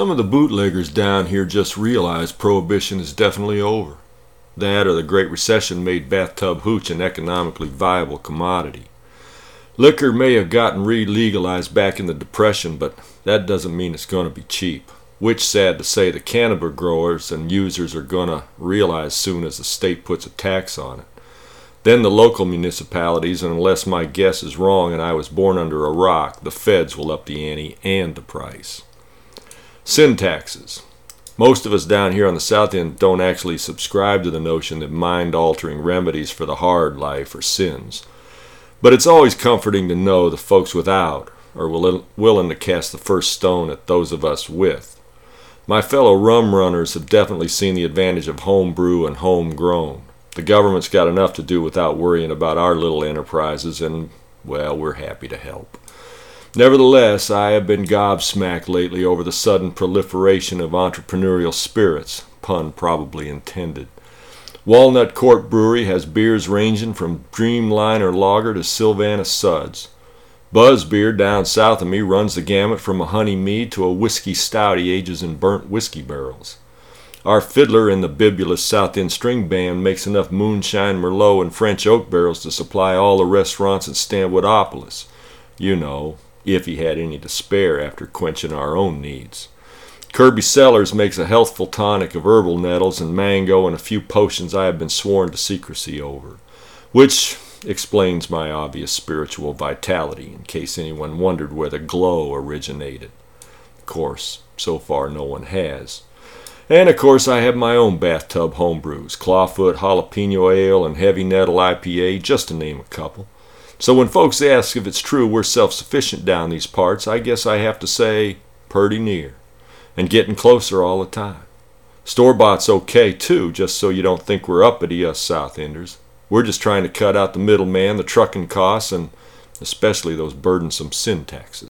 Some of the bootleggers down here just realized Prohibition is definitely over. That or the Great Recession made bathtub hooch an economically viable commodity. Liquor may have gotten re-legalized back in the Depression, but that doesn't mean it's going to be cheap. Which, sad to say, the cannabis growers and users are going to realize soon as the state puts a tax on it. Then the local municipalities, and unless my guess is wrong and I was born under a rock, the feds will up the ante and the price. Sin taxes. Most of us down here on the South End don't actually subscribe to the notion that mind-altering remedies for the hard life are sins. But it's always comforting to know the folks without are willing to cast the first stone at those of us with. My fellow rum runners have definitely seen the advantage of home brew and homegrown. The government's got enough to do without worrying about our little enterprises, and, well, we're happy to help. Nevertheless, I have been gobsmacked lately over the sudden proliferation of entrepreneurial spirits, pun probably intended. Walnut Court Brewery has beers ranging from Dreamliner Lager to Sylvana Suds. Buzz Beer down south of me runs the gamut from a honey mead to a whiskey stout he ages in burnt whiskey barrels. Our fiddler in the bibulous South End String Band makes enough moonshine, Merlot, and French oak barrels to supply all the restaurants in Stanwoodopolis. You know, if he had any to spare after quenching our own needs. Kirby Sellers makes a healthful tonic of herbal nettles and mango and a few potions I have been sworn to secrecy over, which explains my obvious spiritual vitality, in case anyone wondered where the glow originated. Of course, so far no one has. And of course I have my own bathtub homebrews, Clawfoot Jalapeno Ale and Heavy Nettle IPA, just to name a couple. So when folks ask if it's true we're self-sufficient down these parts, I guess I have to say, purty near. And getting closer all the time. Store-bought's okay too, just so you don't think we're uppity, us South Enders. We're just trying to cut out the middleman, the trucking costs, and especially those burdensome sin taxes.